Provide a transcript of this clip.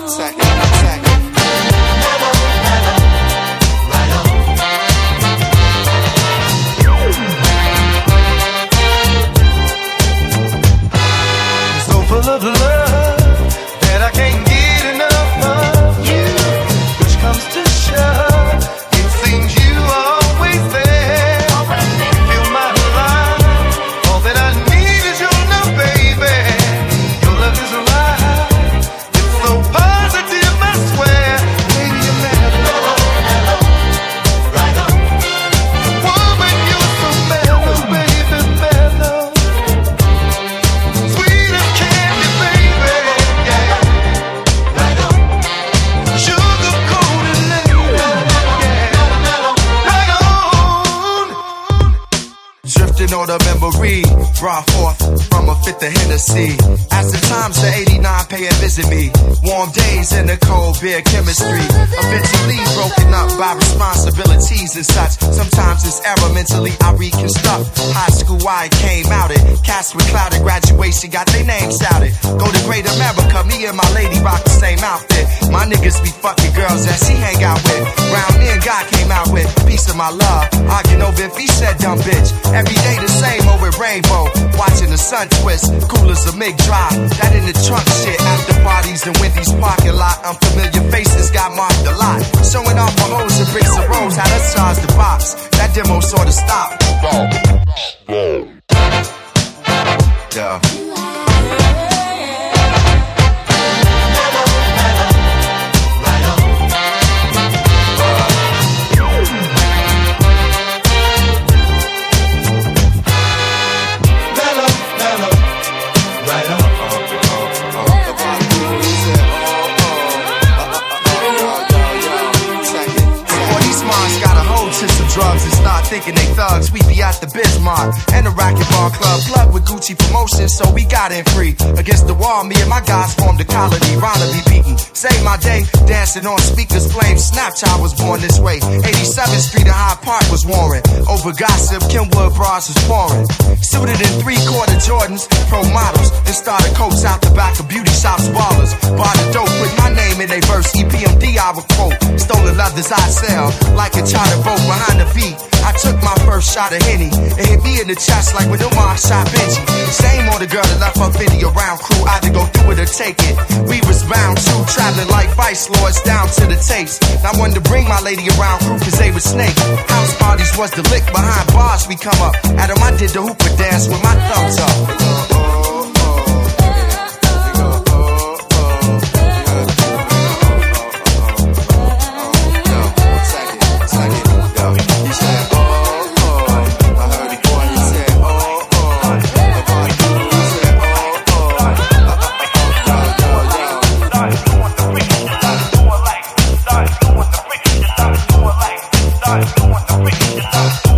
Of love that I can't get enough of you. Push comes to shove, it seems you are always there. Feel my life, all that I need is your love, baby. Your love is alive, it's so positive, I swear. Baby, you're mellow, right on. Woman, you're so mellow, baby, mellow. Sweet as candy. Or the memory brought forth from a fifth of Hennessy. As the times the 89 pay and visit me, warm days in the cold beer chemistry, eventually broken up by responsibilities and such. Sometimes it's error mentally I reconstruct. High school I came out it, cast with clouded graduation got their names shouted. Go to great America, me and my lady rock the same outfit. My niggas be fucking girls that she hang out with. Round in God came out with piece of my love, arguing over if he said dumb bitch. Every day the same old with rainbow, watching the sun twist, cool as a MiG drive. That in the trunk shit, after parties in Wendy's parking lot. Unfamiliar faces got marked a lot. Showing off my hoes and bricks and rolls, had us charge the box. That demo sorta stopped. Yeah. Drugs and start thinking they thugs. We be at the Bismarck and the racquetball club, plug with Gucci promotions, so we got in free. Against the wall, me and my guys formed a colony. Ronda be beaten, saved my day, dancing on speakers, flame. Snapchat was born this way. 87th Street and Hyde Park was warring. Over gossip, Kenwood bras was pouring. Suited in 3/4 Jordans, pro models, and started coats out the back of beauty shops, ballers. Bought the dope with my name in they verse. EPMD I would quote. Stolen leathers I sell, like a charter boat behind the beat. I took my first shot of Henny. It hit me in the chest like when Omar shot Benji. Same on the girl that left her 50 around crew. Either go through it or take it. We was bound to, traveling like vice lords down to the taste. I wanted to bring my lady around crew cause they was snake. House parties was the lick, behind bars we come up. Adam, I did the hooper dance with my thumbs up. Doing the freaky,